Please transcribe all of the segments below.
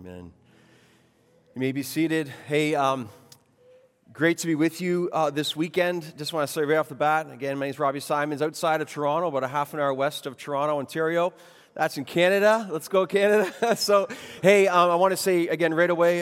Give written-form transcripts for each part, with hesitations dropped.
Amen. You may be seated. Hey, great to be with you this weekend. Just want to say right off the bat, again, my name is Robbie Simons, outside of Toronto, about a half an hour west of Toronto, Ontario. That's in Canada. Let's go, Canada. So, hey, I want to say again right away,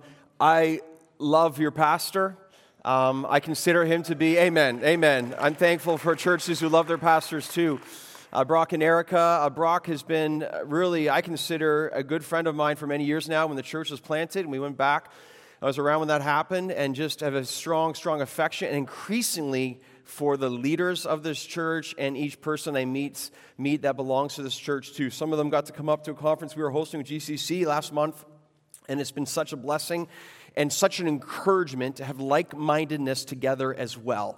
I love your pastor. I consider him to be, amen. I'm thankful for churches who love their pastors too. Brock and Erica. Brock has been really, I consider, a good friend of mine for many years now. When the church was planted and we went back, I was around when that happened, and just have a strong affection, and increasingly for the leaders of this church and each person I meet that belongs to this church too. Some of them got to come up to a conference we were hosting with GCC last month, and it's been such a blessing and such an encouragement to have like-mindedness together as well.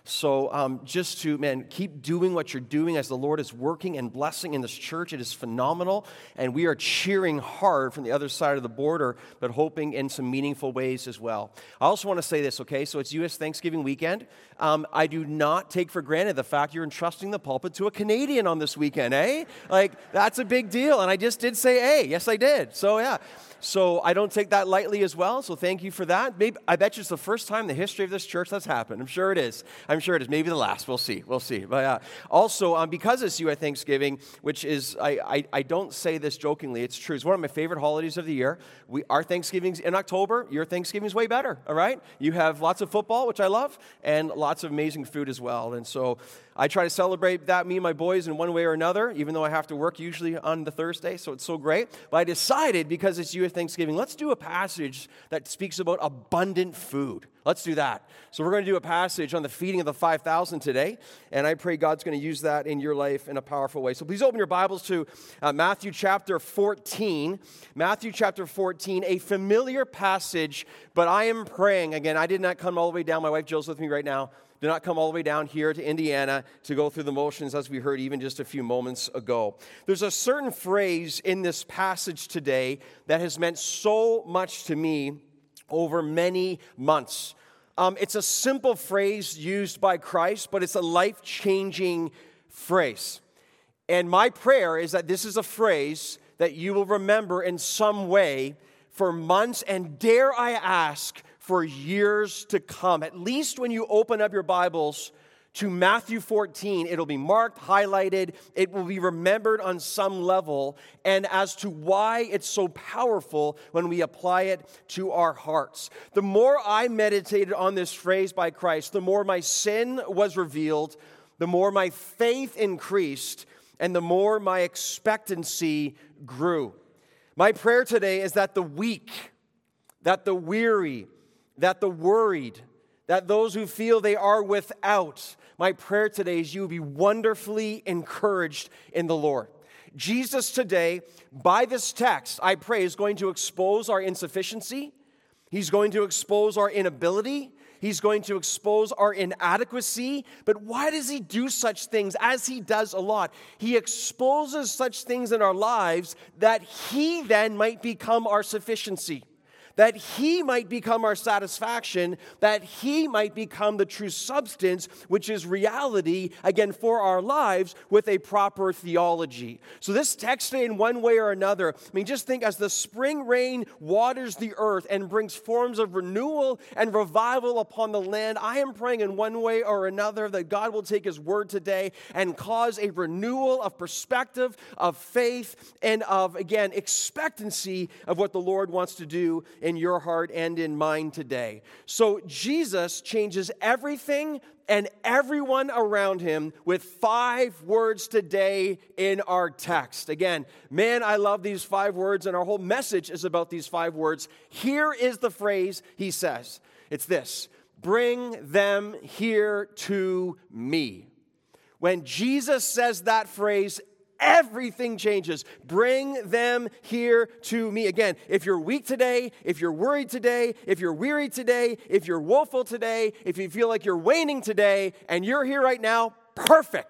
So just to, keep doing what you're doing as the Lord is working and blessing in this church. It is phenomenal, and we are cheering hard from the other side of the border, but hoping in some meaningful ways as well. I also want to say this, okay? So it's U.S. Thanksgiving weekend. I do not take for granted the fact you're entrusting the pulpit to a Canadian on this weekend, eh? Like, that's a big deal, and I just did say, hey, yes, I did. So, yeah. So I don't take that lightly as well, so thank you for that. Maybe, I bet you it's the first time in the history of this church that's happened. I'm sure it is. Maybe the last. We'll see. But also, because it's U.S. Thanksgiving, which is, I don't say this jokingly, it's true. It's one of my favorite holidays of the year. Our Thanksgiving's in October. Your Thanksgiving's way better, all right? You have lots of football, which I love, and lots of amazing food as well. And so I try to celebrate that, me and my boys, in one way or another, even though I have to work usually on the Thursday, so it's so great. But I decided, because it's U.S. Thanksgiving, let's do a passage that speaks about abundant food. Let's do that. So we're going to do a passage on the feeding of the 5,000 today, and I pray God's going to use that in your life in a powerful way. So please open your Bibles to Matthew chapter 14. Matthew chapter 14, a familiar passage, but I am praying, again, I did not come all the way down. My wife Jill's with me right now. Did not come all the way down here to Indiana to go through the motions, as we heard even just a few moments ago. There's a certain phrase in this passage today that has meant so much to me over many months. It's a simple phrase used by Christ, but it's a life-changing phrase. And my prayer is that this is a phrase that you will remember in some way for months, and dare I ask, for years to come. At least when you open up your Bibles to Matthew 14, it'll be marked, highlighted, it will be remembered on some level, and as to why it's so powerful when we apply it to our hearts. The more I meditated on this phrase by Christ, the more my sin was revealed, the more my faith increased, and the more my expectancy grew. My prayer today is that the weak, that the weary, that the worried, that those who feel they are without, my prayer today is you will be wonderfully encouraged in the Lord. Jesus today, by this text, I pray, is going to expose our insufficiency. He's going to expose our inability. He's going to expose our inadequacy. But why does he do such things, as he does a lot? He exposes such things in our lives that he then might become our sufficiency, that he might become our satisfaction, that he might become the true substance, which is reality, again, for our lives with a proper theology. So this text today, in one way or another, just think, as the spring rain waters the earth and brings forms of renewal and revival upon the land, I am praying in one way or another that God will take his word today and cause a renewal of perspective, of faith, and of, again, expectancy of what the Lord wants to do in your heart and in mine today. So Jesus changes everything and everyone around him with 5 words today in our text. Again, I love these 5 words, and our whole message is about these 5 words. Here is the phrase he says. It's this: bring them here to me. When Jesus says that phrase, everything changes. Bring them here to me. Again, if you're weak today, if you're worried today, if you're weary today, if you're woeful today, if you feel like you're waning today, and you're here right now, perfect.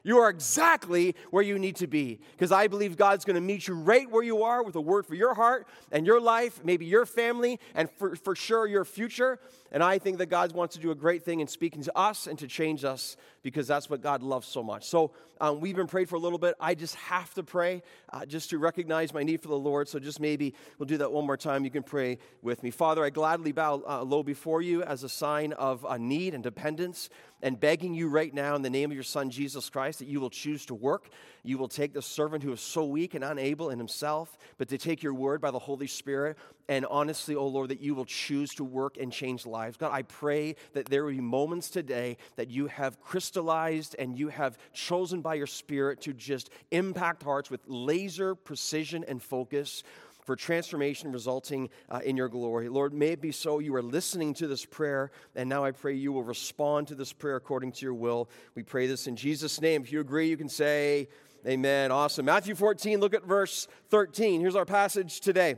You are exactly where you need to be, because I believe God's going to meet you right where you are with a word for your heart and your life, maybe your family, and for sure your future. And I think that God wants to do a great thing in speaking to us and to change us, because that's what God loves so much. So we've been praying for a little bit. I just have to pray just to recognize my need for the Lord. So just maybe we'll do that one more time. You can pray with me. Father, I gladly bow low before you as a sign of need and dependence, and begging you right now in the name of your Son, Jesus Christ, that you will choose to work. You will take the servant who is so weak and unable in himself, but to take your word by the Holy Spirit. And honestly, oh Lord, that you will choose to work and change lives. God, I pray that there will be moments today that you have crystallized and you have chosen by your Spirit to just impact hearts with laser precision and focus for transformation resulting in your glory. Lord, may it be so. You are listening to this prayer, and now I pray you will respond to this prayer according to your will. We pray this in Jesus' name. If you agree, you can say amen. Awesome. Matthew 14, look at verse 13. Here's our passage today.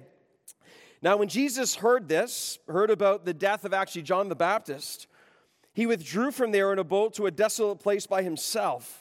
Now, when Jesus heard about the death of actually John the Baptist, he withdrew from there in a boat to a desolate place by himself.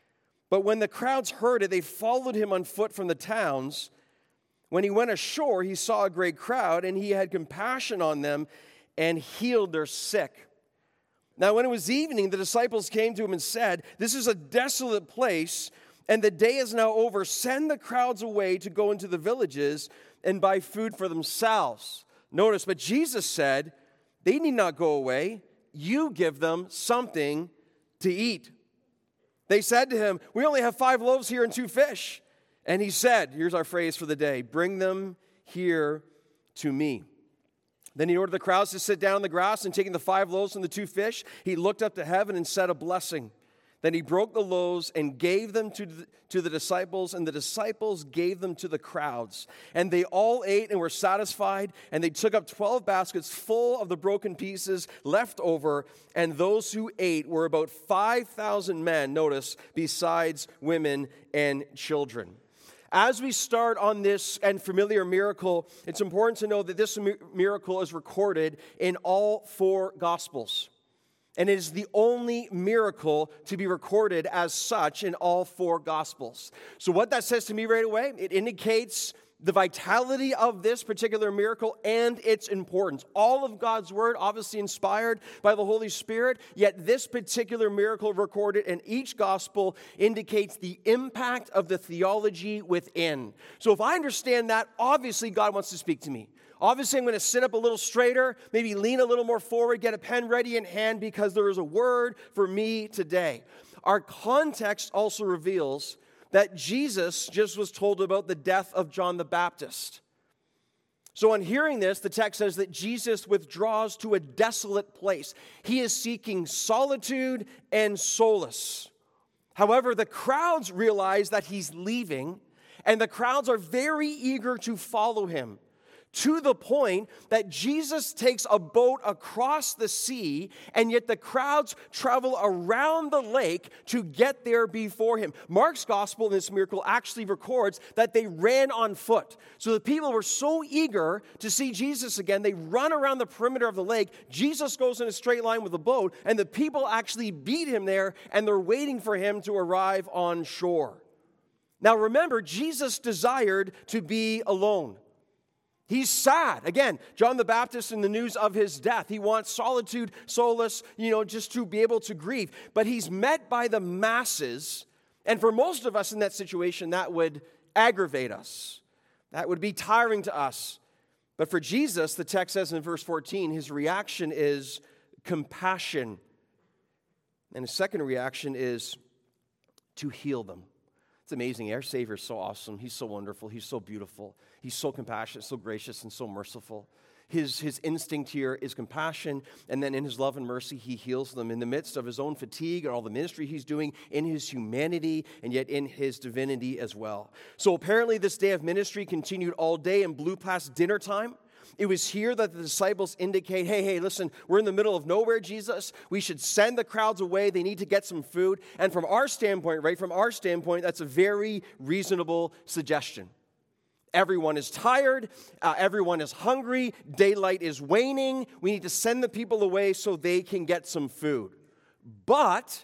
But when the crowds heard it, they followed him on foot from the towns. When he went ashore, he saw a great crowd, and he had compassion on them and healed their sick. Now, when it was evening, the disciples came to him and said, "This is a desolate place, and the day is now over. Send the crowds away to go into the villages and buy food for themselves." Notice, but Jesus said, "They need not go away. You give them something to eat." They said to him, "We only have 5 loaves here and 2 fish." And he said, here's our phrase for the day, "Bring them here to me." Then he ordered the crowds to sit down on the grass, and taking the 5 loaves and the 2 fish, he looked up to heaven and said a blessing. Then he broke the loaves and gave them to the disciples, and the disciples gave them to the crowds. And they all ate and were satisfied, and they took up 12 baskets full of the broken pieces left over, and those who ate were about 5,000 men, notice, besides women and children. As we start on this and familiar miracle, it's important to know that this miracle is recorded in all 4 Gospels. And it is the only miracle to be recorded as such in all 4 Gospels. So what that says to me right away, it indicates the vitality of this particular miracle and its importance. All of God's Word, obviously inspired by the Holy Spirit, yet this particular miracle recorded in each Gospel indicates the impact of the theology within. So if I understand that, obviously God wants to speak to me. Obviously, I'm going to sit up a little straighter, maybe lean a little more forward, get a pen ready in hand, because there is a word for me today. Our context also reveals that Jesus just was told about the death of John the Baptist. So on hearing this, the text says that Jesus withdraws to a desolate place. He is seeking solitude and solace. However, the crowds realize that he's leaving, and the crowds are very eager to follow him, to the point that Jesus takes a boat across the sea, and yet the crowds travel around the lake to get there before him. Mark's gospel in this miracle actually records that they ran on foot. So the people were so eager to see Jesus again, they run around the perimeter of the lake. Jesus goes in a straight line with the boat, and the people actually beat him there, and they're waiting for him to arrive on shore. Now remember, Jesus desired to be alone. He's sad. Again, John the Baptist in the news of his death. He wants solitude, solace, just to be able to grieve. But he's met by the masses. And for most of us in that situation, that would aggravate us. That would be tiring to us. But for Jesus, the text says in verse 14, his reaction is compassion. And his second reaction is to heal them. It's amazing. Our Savior is so awesome. He's so wonderful. He's so beautiful. He's so compassionate, so gracious, and so merciful. His instinct here is compassion, and then in his love and mercy, he heals them in the midst of his own fatigue and all the ministry he's doing in his humanity and yet in his divinity as well. So apparently this day of ministry continued all day and blew past dinner time. It was here that the disciples indicate, hey, listen, we're in the middle of nowhere, Jesus. We should send the crowds away. They need to get some food. And from our standpoint, that's a very reasonable suggestion. Everyone is tired. Everyone is hungry. Daylight is waning. We need to send the people away so they can get some food. But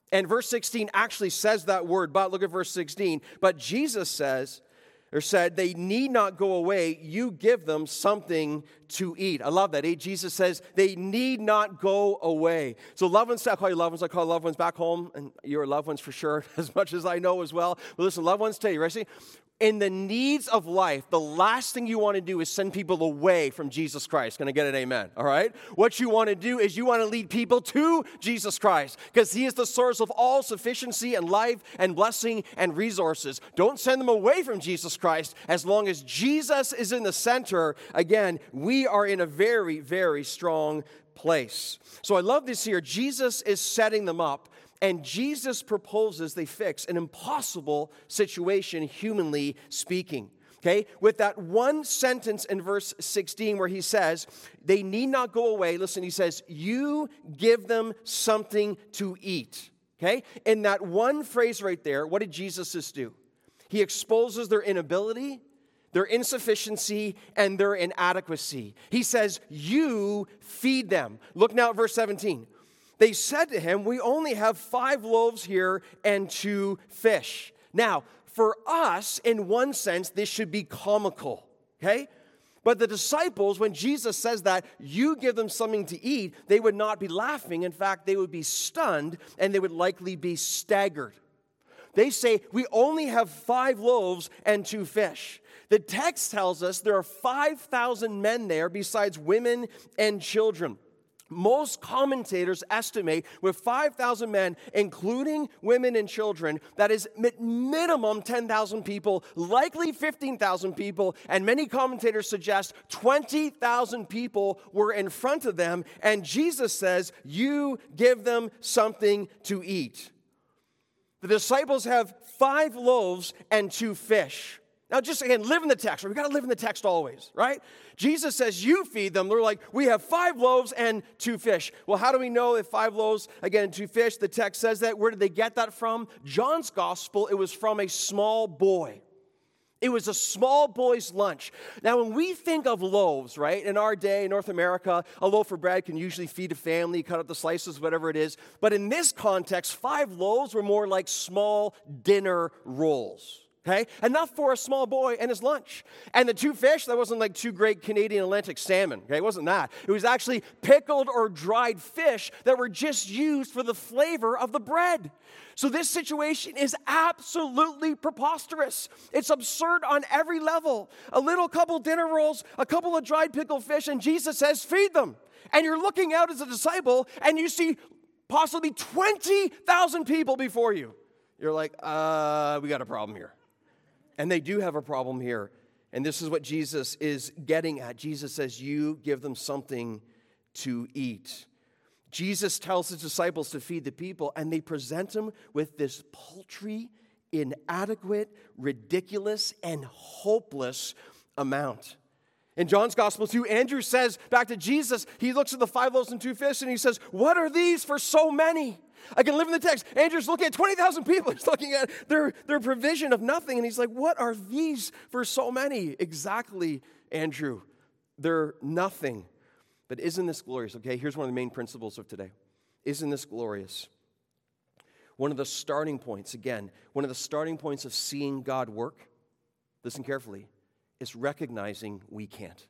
And verse 16 actually says that word, but look at verse 16. But Jesus says, or said, they need not go away. You give them something to eat. I love that. Jesus says they need not go away. So loved ones, I call you loved ones. I call loved ones back home, and you're loved ones for sure, as much as I know as well. But listen, loved ones, tell you, ready? In the needs of life, the last thing you want to do is send people away from Jesus Christ. Can I get an amen? All right? What you want to do is you want to lead people to Jesus Christ because he is the source of all sufficiency and life and blessing and resources. Don't send them away from Jesus Christ. As long as Jesus is in the center, again, we are in a very, very strong place. So I love this here. Jesus is setting them up. And Jesus proposes they fix an impossible situation, humanly speaking. Okay? With that one sentence in verse 16 where he says, they need not go away. Listen, he says, you give them something to eat. Okay? In that one phrase right there, what did Jesus do? He exposes their inability, their insufficiency, and their inadequacy. He says, you feed them. Look now at verse 17. They said to him, we only have 5 loaves here and 2 fish. Now, for us, in one sense, this should be comical, okay? But the disciples, when Jesus says that, you give them something to eat, they would not be laughing. In fact, they would be stunned, and they would likely be staggered. They say, we only have 5 loaves and 2 fish. The text tells us there are 5,000 men there besides women and children. Most commentators estimate with 5,000 men, including women and children, that is minimum 10,000 people, likely 15,000 people, and many commentators suggest 20,000 people were in front of them, and Jesus says, you give them something to eat. The disciples have 5 loaves and 2 fish. Now, just again, live in the text. We've got to live in the text always, right? Jesus says, you feed them. They're like, we have 5 loaves and 2 fish. Well, how do we know if 5 loaves, again, and 2 fish? The text says that. Where did they get that from? John's gospel, it was from a small boy. It was a small boy's lunch. Now, when we think of loaves, right, in our day, in North America, a loaf of bread can usually feed a family, cut up the slices, whatever it is. But in this context, 5 loaves were more like small dinner rolls. Okay? Enough for a small boy and his lunch. And the 2 fish, that wasn't like 2 great Canadian Atlantic salmon. Okay? It wasn't that. It was actually pickled or dried fish that were just used for the flavor of the bread. So this situation is absolutely preposterous. It's absurd on every level. A little couple dinner rolls, a couple of dried pickled fish, and Jesus says, feed them. And you're looking out as a disciple, and you see possibly 20,000 people before you. You're like, we got a problem here. And they do have a problem here. And this is what Jesus is getting at. Jesus says, you give them something to eat. Jesus tells his disciples to feed the people, and they present him with this paltry, inadequate, ridiculous, and hopeless amount. In John's gospel too, Andrew says back to Jesus, he looks at the 5 loaves and 2 fish, and he says, what are these for so many? I can live in the text. Andrew's looking at 20,000 people. He's looking at their provision of nothing. And he's like, what are these for so many? Exactly, Andrew. They're nothing. But isn't this glorious? Okay, here's one of the main principles of today. Isn't this glorious? One of the starting points, again, one of the starting points of seeing God work, listen carefully, is recognizing we can't.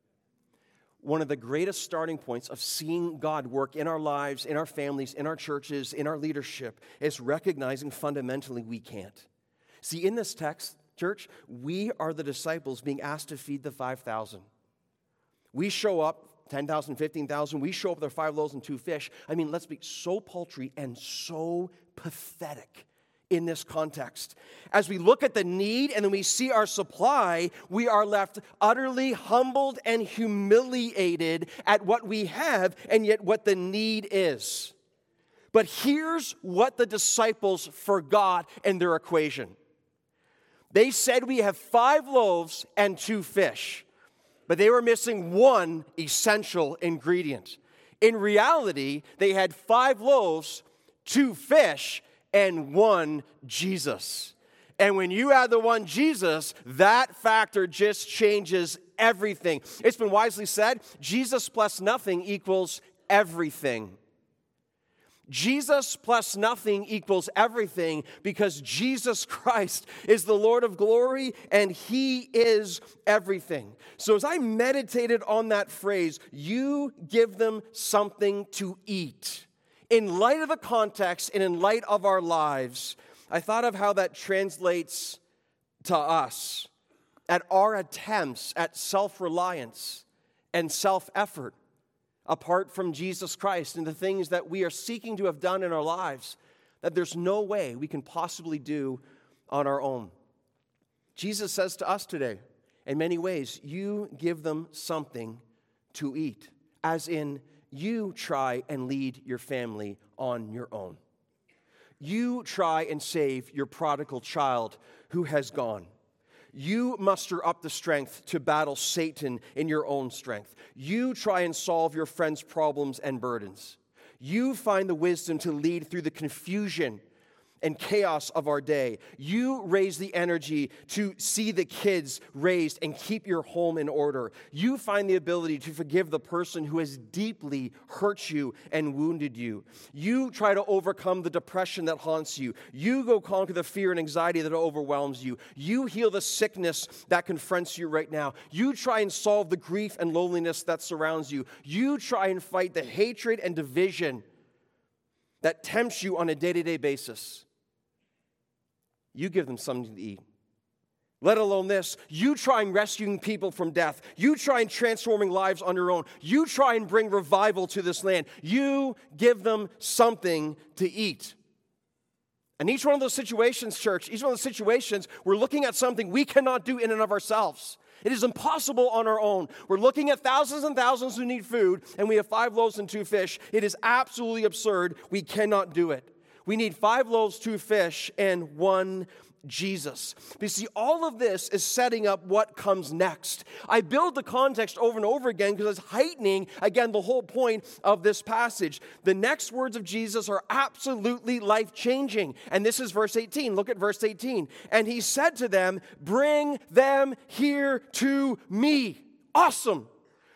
One of the greatest starting points of seeing God work in our lives, in our families, in our churches, in our leadership, is recognizing fundamentally we can't. See, in this text, church, we are the disciples being asked to feed the 5,000. We show up, 10,000, 15,000, we show up with our 5 loaves and 2 fish. I mean, let's be so paltry and so pathetic in this context. As we look at the need and then we see our supply, we are left utterly humbled and humiliated at what we have and yet what the need is. But here's what the disciples forgot in their equation. They said we have 5 loaves and 2 fish, but they were missing one essential ingredient. In reality, they had 5 loaves, 2 fish, and 1 Jesus. And when you add the 1 Jesus, that factor just changes everything. It's been wisely said, Jesus plus nothing equals everything. Jesus plus nothing equals everything, because Jesus Christ is the Lord of glory and He is everything. So as I meditated on that phrase, you give them something to eat, in light of the context and in light of our lives, I thought of how that translates to us at our attempts at self-reliance and self-effort apart from Jesus Christ and the things that we are seeking to have done in our lives that there's no way we can possibly do on our own. Jesus says to us today, in many ways, you give them something to eat, as in you try and lead your family on your own. You try and save your prodigal child who has gone. You muster up the strength to battle Satan in your own strength. You try and solve your friend's problems and burdens. You find the wisdom to lead through the confusion and chaos of our day. You raise the energy to see the kids raised and keep your home in order. You find the ability to forgive the person who has deeply hurt you and wounded you. You try to overcome the depression that haunts you. You go conquer the fear and anxiety that overwhelms you. You heal the sickness that confronts you right now. You try and solve the grief and loneliness that surrounds you. You try and fight the hatred and division that tempts you on a day-to-day basis. You give them something to eat. Let alone this, you try and rescuing people from death. You try and transforming lives on your own. You try and bring revival to this land. You give them something to eat. And each one of those situations, church, each one of those situations, we're looking at something we cannot do in and of ourselves. It is impossible on our own. We're looking at thousands and thousands who need food, and we have 5 loaves and 2 fish. It is absolutely absurd. We cannot do it. We need 5 loaves, 2 fish, and 1 Jesus. But you see, all of this is setting up what comes next. I build the context over and over again because it's heightening, again, the whole point of this passage. The next words of Jesus are absolutely life-changing. And this is verse 18. Look at verse 18. And he said to them, bring them here to me. Awesome.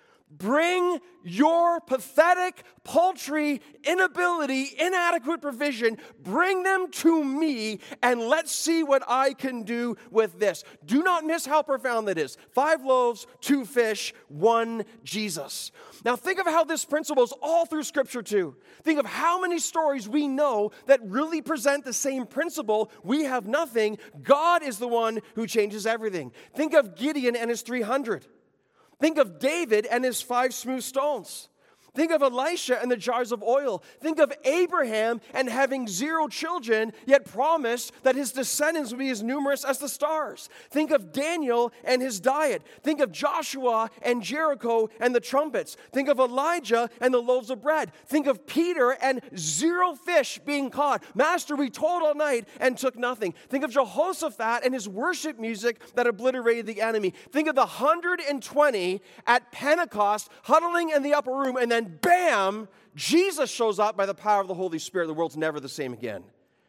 Bring your pathetic, paltry inability, inadequate provision, bring them to me, and let's see what I can do with this. Do not miss how profound that is. 5 loaves, 2 fish, 1 Jesus. Now think of how this principle is all through Scripture too. Think of how many stories we know that really present the same principle. We have nothing. God is the one who changes everything. Think of Gideon and his 300. Think of David and his 5 smooth stones. Think of Elisha and the jars of oil. Think of Abraham and having 0 children, yet promised that his descendants would be as numerous as the stars. Think of Daniel and his diet. Think of Joshua and Jericho and the trumpets. Think of Elijah and the loaves of bread. Think of Peter and 0 fish being caught. Master, we toiled all night and took nothing. Think of Jehoshaphat and his worship music that obliterated the enemy. Think of the 120 at Pentecost huddling in the upper room, and then bam, Jesus shows up by the power of the Holy Spirit. The world's never the same again.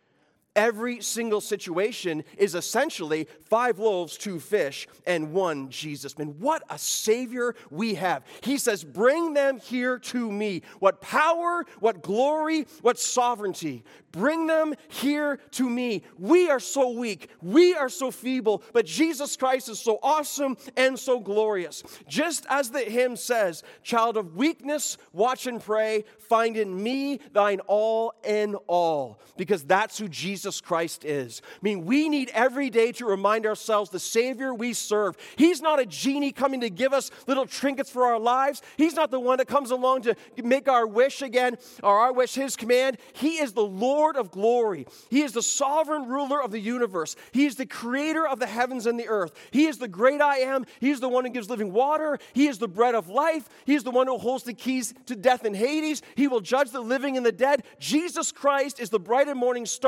Every single situation is essentially 5 loaves, 2 fish, and 1 Jesus. Man, what a Savior we have. He says, bring them here to me. What power, what glory, what sovereignty. Bring them here to me. We are so weak. We are so feeble. But Jesus Christ is so awesome and so glorious. Just as the hymn says, child of weakness, watch and pray. Find in me thine all in all. Because that's who Jesus Christ is. I mean, we need every day to remind ourselves the Savior we serve. He's not a genie coming to give us little trinkets for our lives. He's not the one that comes along to make our wish again, or our wish his command. He is the Lord of glory. He is the sovereign ruler of the universe. He is the creator of the heavens and the earth. He is the great I am. He is the one who gives living water. He is the bread of life. He is the one who holds the keys to death and Hades. He will judge the living and the dead. Jesus Christ is the bright and morning star. There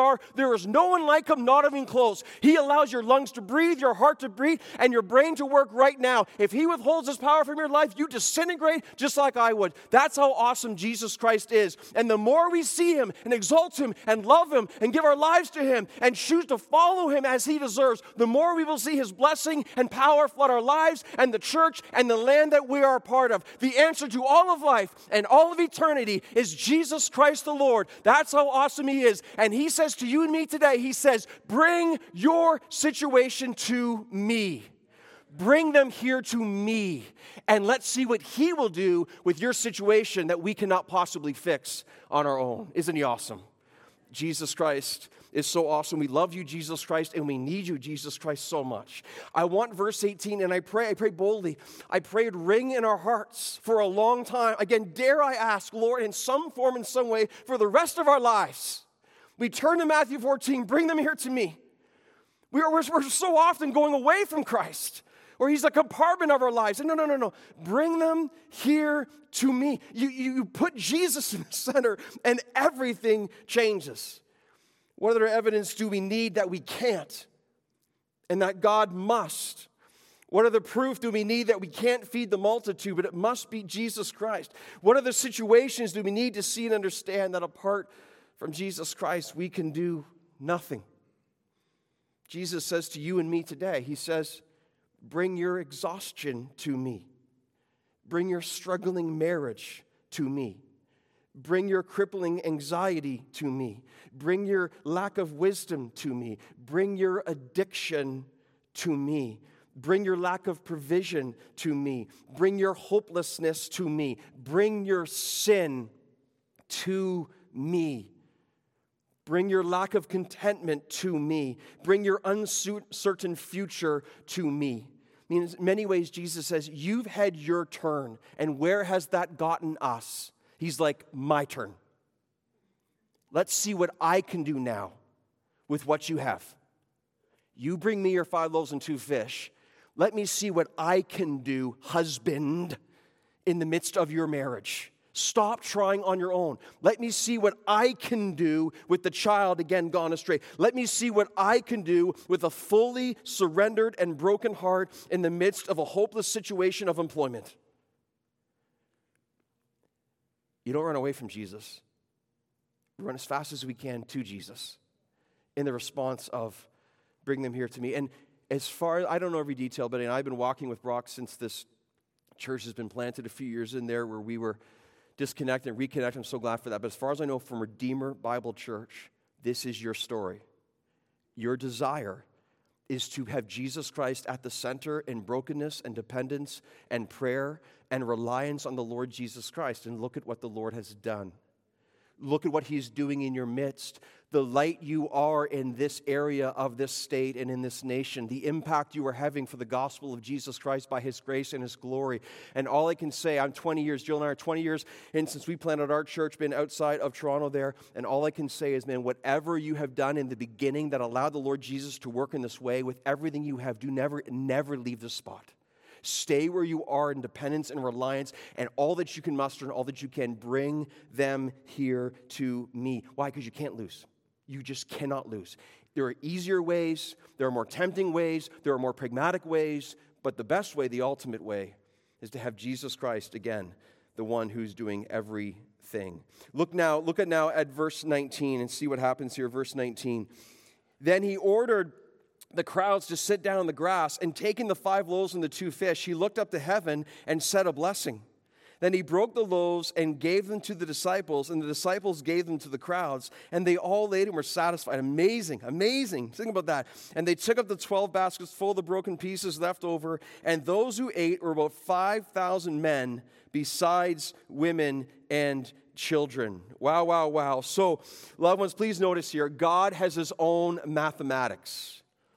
There is no one like him, not even close. He allows your lungs to breathe, your heart to beat, and your brain to work right now. If he withholds his power from your life, you disintegrate just like I would. That's how awesome Jesus Christ is. And the more we see him and exalt him and love him and give our lives to him and choose to follow him as he deserves, the more we will see his blessing and power flood our lives and the church and the land that we are a part of. The answer to all of life and all of eternity is Jesus Christ the Lord. That's how awesome he is. And he says to you and me today, he says, bring your situation to me. Bring them here to me, and let's see what he will do with your situation that we cannot possibly fix on our own. Isn't he awesome? Jesus Christ is so awesome. We love you, Jesus Christ, and we need you, Jesus Christ, so much. I want verse 18, and I pray boldly. I pray it ring in our hearts for a long time. Again, dare I ask, Lord, in some form, in some way, for the rest of our lives, we turn to Matthew 14, bring them here to me. We're so often going away from Christ, or he's a compartment of our lives. No. Bring them here to me. You put Jesus in the center, and everything changes. What other evidence do we need that we can't and that God must? What other proof do we need that we can't feed the multitude, but it must be Jesus Christ? What other situations do we need to see and understand that apart from Jesus Christ, we can do nothing? Jesus says to you and me today, he says, bring your exhaustion to me. Bring your struggling marriage to me. Bring your crippling anxiety to me. Bring your lack of wisdom to me. Bring your addiction to me. Bring your lack of provision to me. Bring your hopelessness to me. Bring your sin to me. Bring your lack of contentment to me. Bring your uncertain future to me. I mean, in many ways, Jesus says, you've had your turn. And where has that gotten us? He's like, my turn. Let's see what I can do now with what you have. You bring me your 5 loaves and 2 fish. Let me see what I can do, husband, in the midst of your marriage. Stop trying on your own. Let me see what I can do with the child again gone astray. Let me see what I can do with a fully surrendered and broken heart in the midst of a hopeless situation of employment. You don't run away from Jesus. We run as fast as we can to Jesus in the response of bring them here to me. And as far as, I don't know every detail, but I've been walking with Brock since this church has been planted a few years in there where we were disconnected and reconnected. I'm so glad for that. But as far as I know from Redeemer Bible Church, this is your story. Your desire is to have Jesus Christ at the center in brokenness and dependence and prayer and reliance on the Lord Jesus Christ. And look at what the Lord has done. Look at what he's doing in your midst. The light you are in this area of this state and in this nation. The impact you are having for the gospel of Jesus Christ by his grace and his glory. And all I can say, I'm 20 years, Jill and I are 20 years in since we planted our church, been outside of Toronto there. And all I can say is, man, whatever you have done in the beginning that allowed the Lord Jesus to work in this way, with everything you have, do never leave this spot. Stay where you are in dependence and reliance, and all that you can muster and all that you can, bring them here to me. Why? Because you can't lose. You just cannot lose. There are easier ways, there are more tempting ways, there are more pragmatic ways, but the best way, the ultimate way, is to have Jesus Christ, again, the one who's doing everything. Look at verse 19 and see what happens here. Verse 19. Then he ordered the crowds to sit down on the grass, and taking the 5 loaves and the 2 fish, he looked up to heaven and said a blessing. Then he broke the loaves and gave them to the disciples, and the disciples gave them to the crowds, and they all ate and were satisfied. Amazing. Think about that. And they took up the 12 baskets full of the broken pieces left over, and those who ate were about 5,000 men, besides women and children. Wow. So, loved ones, please notice here, God has his own mathematics.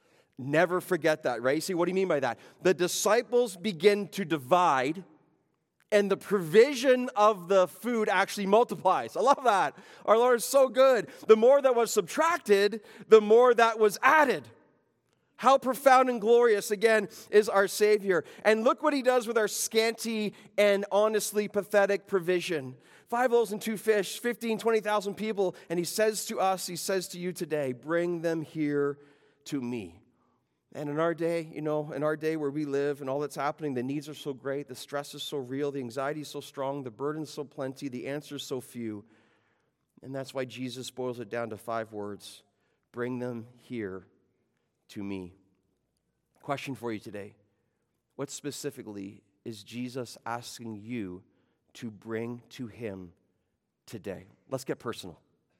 Never forget that, right? See, what do you mean by that? The disciples begin to divide, and the provision of the food actually multiplies. I love that. Our Lord is so good. The more that was subtracted, the more that was added. How profound and glorious, again, is our Savior. And look what he does with our scanty and honestly pathetic provision. 5 loaves and 2 fish, 15, 20,000 people. And he says to us, he says to you today, bring them here to me. And in our day, in our day where we live and all that's happening, the needs are so great, the stress is so real, the anxiety is so strong, the burden is so plenty, the answers so few. And that's why Jesus boils it down to 5 words. Bring them here to me. Question for you today. What specifically is Jesus asking you to bring to him today? Let's get personal.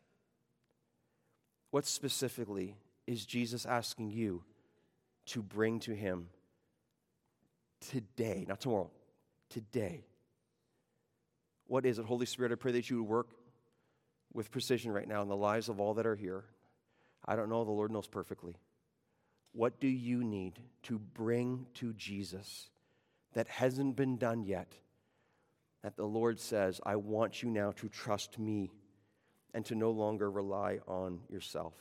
What specifically is Jesus asking you to bring to him today? Not tomorrow, today. What is it? Holy Spirit, I pray that you would work with precision right now in the lives of all that are here. I don't know, the Lord knows perfectly. What do you need to bring to Jesus that hasn't been done yet? That the Lord says, I want you now to trust me and to no longer rely on yourself.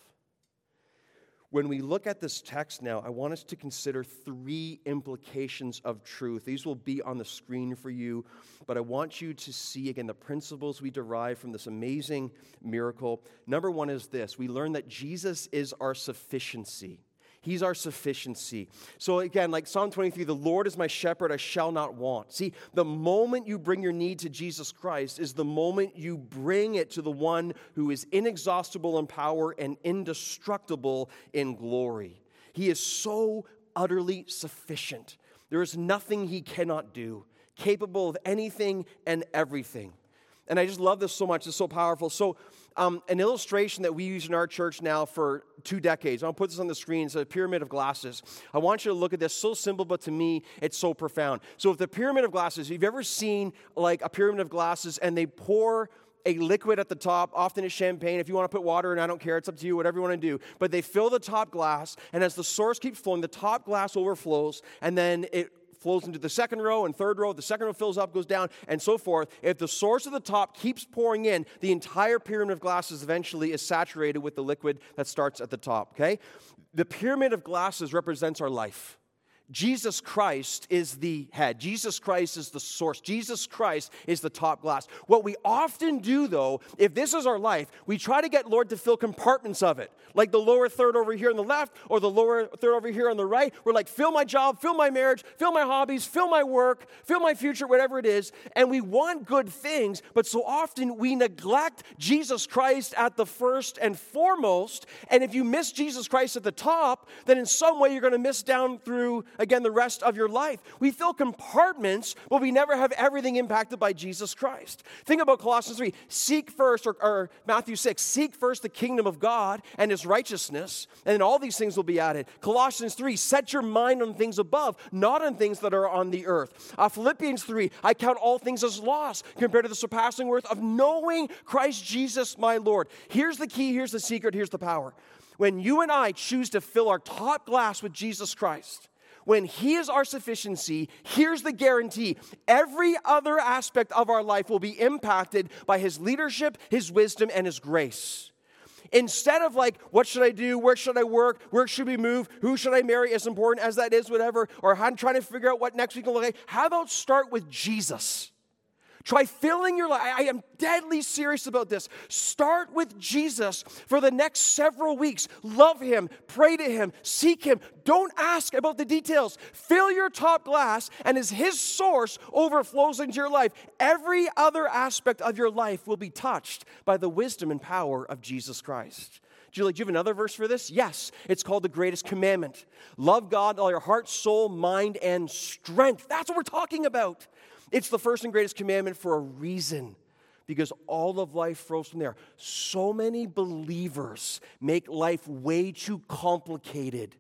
When we look at this text now, I want us to consider 3 implications of truth. These will be on the screen for you, but I want you to see, again, the principles we derive from this amazing miracle. Number 1 is this. We learn that Jesus is our sufficiency. He's our sufficiency. So again, like Psalm 23, the Lord is my shepherd, I shall not want. See, the moment you bring your need to Jesus Christ is the moment you bring it to the one who is inexhaustible in power and indestructible in glory. He is so utterly sufficient. There is nothing he cannot do, capable of anything and everything. And I just love this so much. It's so powerful. So an illustration that we use in our church now for 2 decades. I'll put this on the screen. It's a pyramid of glasses. I want you to look at this. So simple, but to me, it's so profound. So if the pyramid of glasses, if you've ever seen like a pyramid of glasses and they pour a liquid at the top, often it's champagne. If you want to put water in, I don't care. It's up to you, whatever you want to do. But they fill the top glass, and as the source keeps flowing, the top glass overflows, and then it flows into the second row and third row. The second row fills up, goes down, and so forth. If the source of the top keeps pouring in, the entire pyramid of glasses eventually is saturated with the liquid that starts at the top, okay? The pyramid of glasses represents our life. Jesus Christ is the head. Jesus Christ is the source. Jesus Christ is the top glass. What we often do, though, if this is our life, we try to get Lord to fill compartments of it. Like the lower third over here on the left or the lower third over here on the right. We're like, fill my job, fill my marriage, fill my hobbies, fill my work, fill my future, whatever it is. And we want good things, but so often we neglect Jesus Christ at the first and foremost. And if you miss Jesus Christ at the top, then in some way you're going to miss down through again, the rest of your life. We fill compartments, but we never have everything impacted by Jesus Christ. Think about Colossians 3. Seek first, or Matthew 6, seek first the kingdom of God and his righteousness, and all these things will be added. Colossians 3, set your mind on things above, not on things that are on the earth. Philippians 3, I count all things as loss compared to the surpassing worth of knowing Christ Jesus my Lord. Here's the key, here's the secret, here's the power. When you and I choose to fill our top glass with Jesus Christ, when he is our sufficiency, here's the guarantee. Every other aspect of our life will be impacted by his leadership, his wisdom, and his grace. Instead of like, what should I do? Where should I work? Where should we move? Who should I marry? As important as that is, whatever. Or I'm trying to figure out what next week will look like. How about start with Jesus? Try filling your life. I am deadly serious about this. Start with Jesus for the next several weeks. Love him, pray to him, seek him. Don't ask about the details. Fill your top glass, and as his source overflows into your life, every other aspect of your life will be touched by the wisdom and power of Jesus Christ. Julie, do you have another verse for this? Yes. It's called the greatest commandment. Love God, all your heart, soul, mind, and strength. That's what we're talking about. It's the first and greatest commandment for a reason, because all of life flows from there. So many believers make life way too complicated.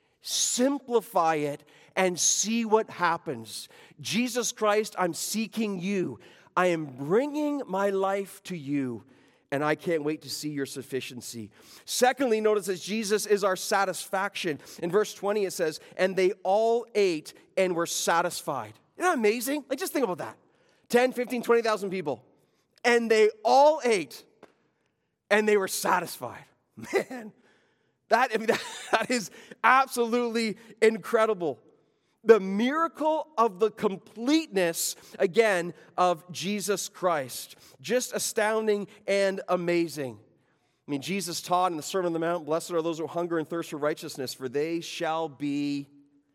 Simplify it and see what happens. Jesus Christ, I'm seeking you. I am bringing my life to you, and I can't wait to see your sufficiency. Secondly, notice that Jesus is our satisfaction. In verse 20 it says, and they all ate and were satisfied. Isn't that amazing? Like, just think about that. 10, 15, 20,000 people. And they all ate, and they were satisfied. Man, that is Absolutely incredible. The miracle of the completeness, again, of Jesus Christ. Just astounding and amazing. I mean, Jesus taught in the Sermon on the Mount, blessed are those who hunger and thirst for righteousness, for they shall be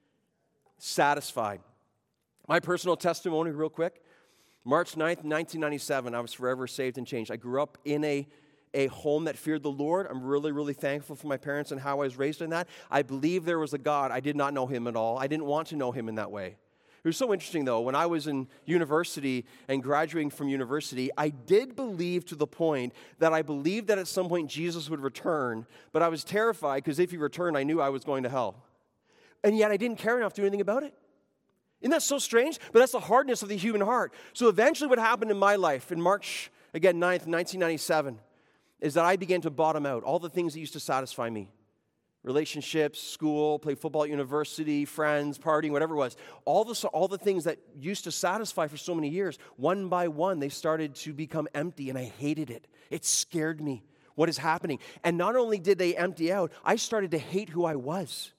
satisfied. My personal testimony, real quick. March 9th, 1997, I was forever saved and changed. I grew up in a home that feared the Lord. I'm really, really thankful for my parents and how I was raised in that. I believe there was a God. I did not know him at all. I didn't want to know him in that way. It was so interesting, though. When I was in university and graduating from university, I did believe to the point that I believed that at some point Jesus would return, but I was terrified because if he returned, I knew I was going to hell. And yet I didn't care enough to do anything about it. Isn't that so strange? But that's the hardness of the human heart. So eventually what happened in my life in March, again, 9th, 1997, is that I began to bottom out. All the things that used to satisfy me. Relationships, school, play football at university, friends, partying, whatever it was. All the things that used to satisfy for so many years, one by one, they started to become empty, and I hated it. It scared me. What is happening? And not only did they empty out, I started to hate who I was.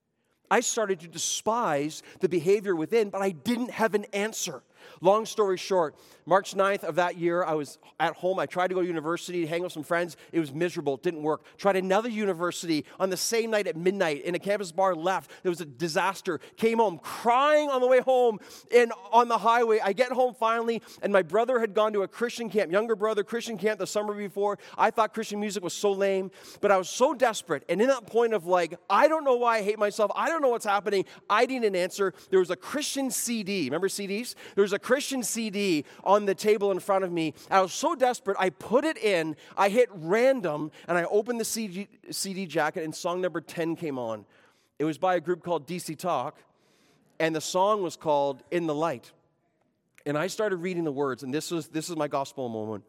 I started to despise the behavior within, but I didn't have an answer. Long story short, March 9th of that year, I was at home. I tried to go to university to hang with some friends. It was miserable. It didn't work. Tried another university on the same night at midnight in a campus bar, left. It was a disaster. Came home crying on the way home and on the highway. I get home finally, and my brother had gone to a Christian camp, younger brother, Christian camp the summer before. I thought Christian music was so lame, but I was so desperate. And in that point of like, I don't know why I hate myself. I don't know what's happening. I need an answer. There was a Christian CD. Remember CDs? There was a Christian CD on the table in front of me. I was so desperate, I put it in, I hit random, and I opened the CD jacket, and song number 10 came on. It was by a group called DC Talk, and the song was called In the Light. And I started reading the words, and this is my gospel moment.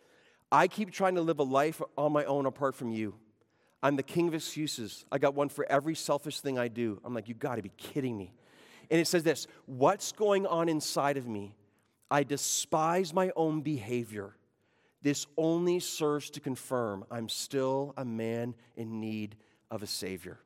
I keep trying to live a life on my own apart from you. I'm the king of excuses. I got one for every selfish thing I do. I'm like, you got to be kidding me. And it says this, what's going on inside of me? I despise my own behavior. This only serves to confirm I'm still a man in need of a Savior.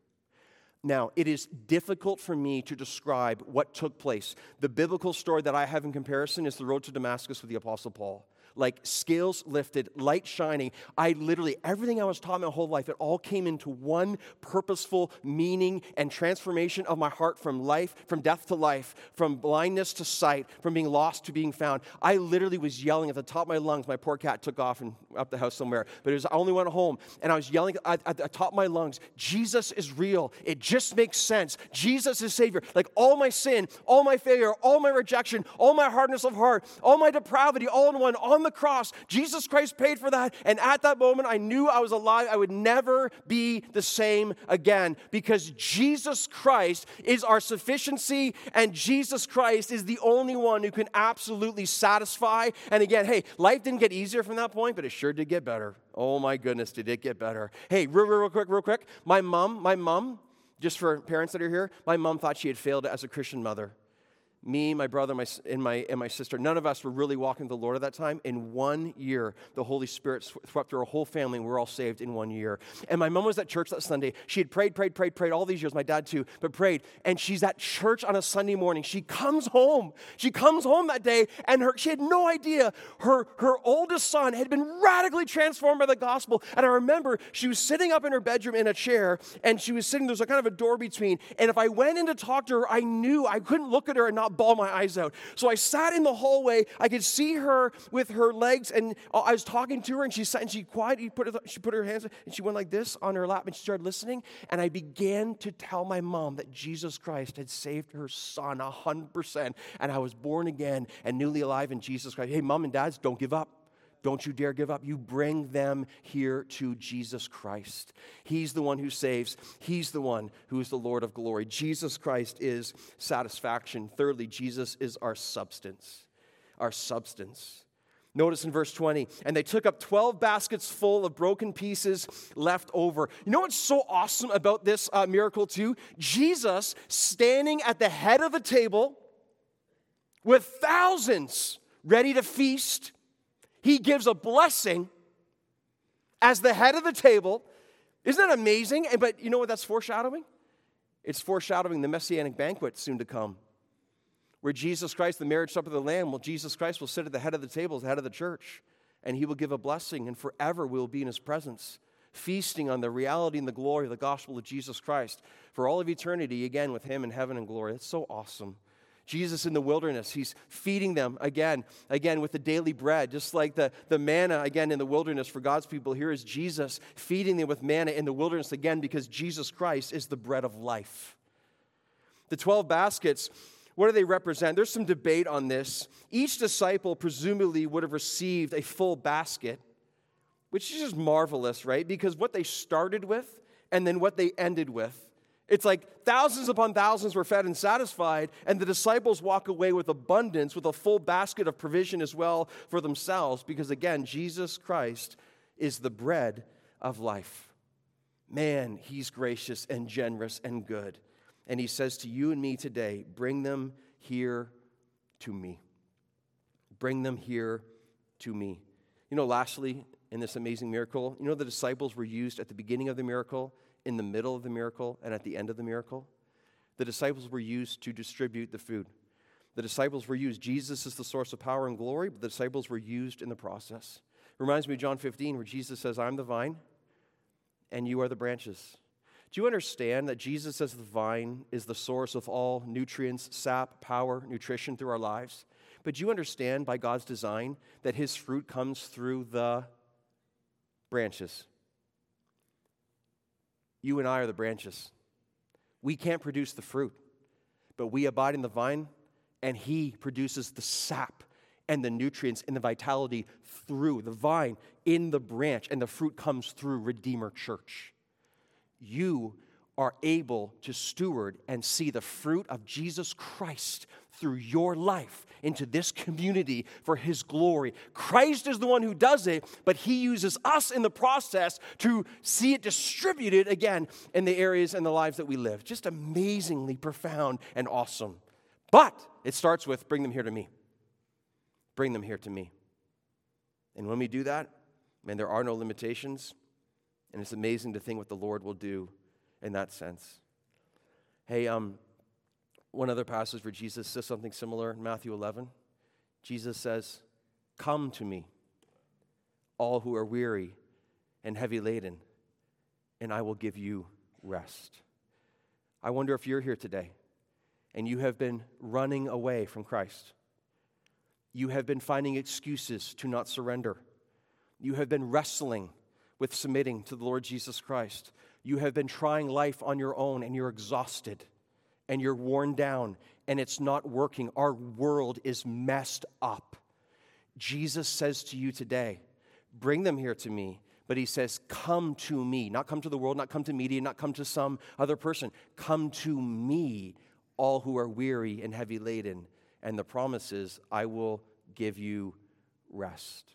Now, it is difficult for me to describe what took place. The biblical story that I have in comparison is the road to Damascus with the Apostle Paul. Like scales lifted, light shining. I literally, everything I was taught my whole life, it all came into one purposeful meaning and transformation of my heart from life, from death to life, from blindness to sight, from being lost to being found. I literally was yelling at the top of my lungs. My poor cat took off and up the house somewhere, but I only went home, and I was yelling at the top of my lungs, Jesus is real. It just makes sense. Jesus is Savior. Like all my sin, all my failure, all my rejection, all my hardness of heart, all my depravity, all in one, on the cross. Jesus Christ paid for that. And at that moment, I knew I was alive. I would never be the same again because Jesus Christ is our sufficiency, and Jesus Christ is the only one who can absolutely satisfy. And again, hey, life didn't get easier from that point, but it sure did get better. Oh my goodness, did it get better. Hey, real quick. My mom, just for parents that are here, my mom thought she had failed as a Christian mother. Me, my brother, and my sister, none of us were really walking with the Lord at that time. In 1 year, the Holy Spirit swept through our whole family, and we were all saved in 1 year. And my mom was at church that Sunday. She had prayed all these years, my dad too, but prayed. And she's at church on a Sunday morning. She comes home. That day, and she had no idea her oldest son had been radically transformed by the gospel. And I remember she was sitting up in her bedroom in a chair, and she was sitting, there's a kind of a door between. And if I went in to talk to her, I knew I couldn't look at her and not bawl my eyes out. So I sat in the hallway. I could see her with her legs, and I was talking to her, and she sat, and she put her hands, and she went like this on her lap, and she started listening, and I began to tell my mom that Jesus Christ had saved her son 100%, and I was born again and newly alive in Jesus Christ. Hey, mom and dads, don't give up. Don't you dare give up. You bring them here to Jesus Christ. He's the one who saves. He's the one who is the Lord of glory. Jesus Christ is satisfaction. Thirdly, Jesus is our substance. Our substance. Notice in verse 20, and they took up 12 baskets full of broken pieces left over. You know what's so awesome about this miracle too? Jesus standing at the head of the table with thousands ready to feast. He gives a blessing as the head of the table. Isn't that amazing? But you know what that's foreshadowing? It's foreshadowing the Messianic banquet soon to come, where Jesus Christ, the marriage supper of the Lamb, Jesus Christ will sit at the head of the table, as the head of the church, and he will give a blessing, and forever we will be in his presence, feasting on the reality and the glory of the gospel of Jesus Christ for all of eternity, again, with him in heaven and glory. It's so awesome. Jesus in the wilderness, he's feeding them again with the daily bread, just like the manna again in the wilderness for God's people. Here is Jesus feeding them with manna in the wilderness again, because Jesus Christ is the bread of life. The 12 baskets, what do they represent? There's some debate on this. Each disciple presumably would have received a full basket, which is just marvelous, right? Because what they started with and then what they ended with, it's like thousands upon thousands were fed and satisfied, and the disciples walk away with abundance, with a full basket of provision as well for themselves, because again, Jesus Christ is the bread of life. Man, he's gracious and generous and good. And he says to you and me today, bring them here to me. Bring them here to me. You know, lastly, in this amazing miracle, you know the disciples were used at the beginning of the miracle, in the middle of the miracle, and at the end of the miracle? The disciples were used to distribute the food. The disciples were used. Jesus is the source of power and glory, but the disciples were used in the process. It reminds me of John 15, where Jesus says, I'm the vine, and you are the branches. Do you understand that Jesus as the vine is the source of all nutrients, sap, power, nutrition through our lives? But do you understand by God's design that his fruit comes through the branches? You and I are the branches. We can't produce the fruit, but we abide in the vine, and he produces the sap and the nutrients and the vitality through the vine in the branch, and the fruit comes through Redeemer Church. You are able to steward and see the fruit of Jesus Christ through your life into this community for his glory. Christ is the one who does it, but he uses us in the process to see it distributed again in the areas and the lives that we live. Just amazingly profound and awesome. But it starts with, bring them here to me. Bring them here to me. And when we do that, man, there are no limitations. And it's amazing to think what the Lord will do in that sense. Hey, one other passage where Jesus says something similar in Matthew 11. Jesus says, come to me, all who are weary and heavy laden, and I will give you rest. I wonder if you're here today and you have been running away from Christ. You have been finding excuses to not surrender. You have been wrestling with submitting to the Lord Jesus Christ. You have been trying life on your own, and you're exhausted, and you're worn down, and it's not working. Our world is messed up. Jesus says to you today, bring them here to me, but he says, come to me. Not come to the world, not come to media, not come to some other person. Come to me, all who are weary and heavy laden. And the promise is, I will give you rest.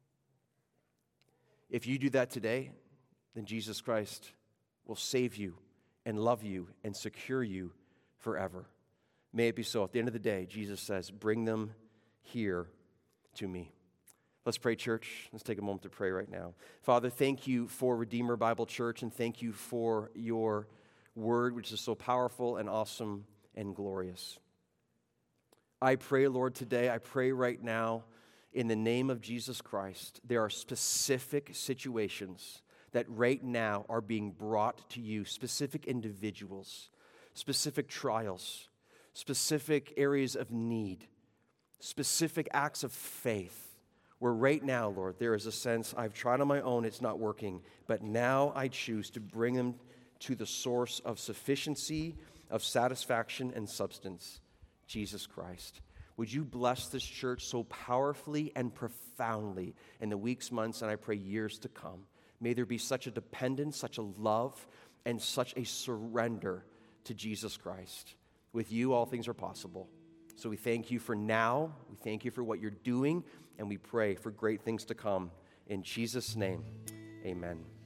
If you do that today, then Jesus Christ will save you and love you and secure you forever. May it be so. At the end of the day, Jesus says, bring them here to me. Let's pray, church. Let's take a moment to pray right now. Father, thank you for Redeemer Bible Church, and thank you for your word, which is so powerful and awesome and glorious. I pray, Lord, today, I pray right now, in the name of Jesus Christ, there are specific situations that right now are being brought to you, specific individuals, specific trials, specific areas of need, specific acts of faith, where right now, Lord, there is a sense, I've tried on my own, it's not working, but now I choose to bring them to the source of sufficiency, of satisfaction and substance, Jesus Christ. Would you bless this church so powerfully and profoundly in the weeks, months, and I pray years to come. May there be such a dependence, such a love, and such a surrender to Jesus Christ. With you, all things are possible. So we thank you for now. We thank you for what you're doing, and we pray for great things to come. In Jesus' name, amen.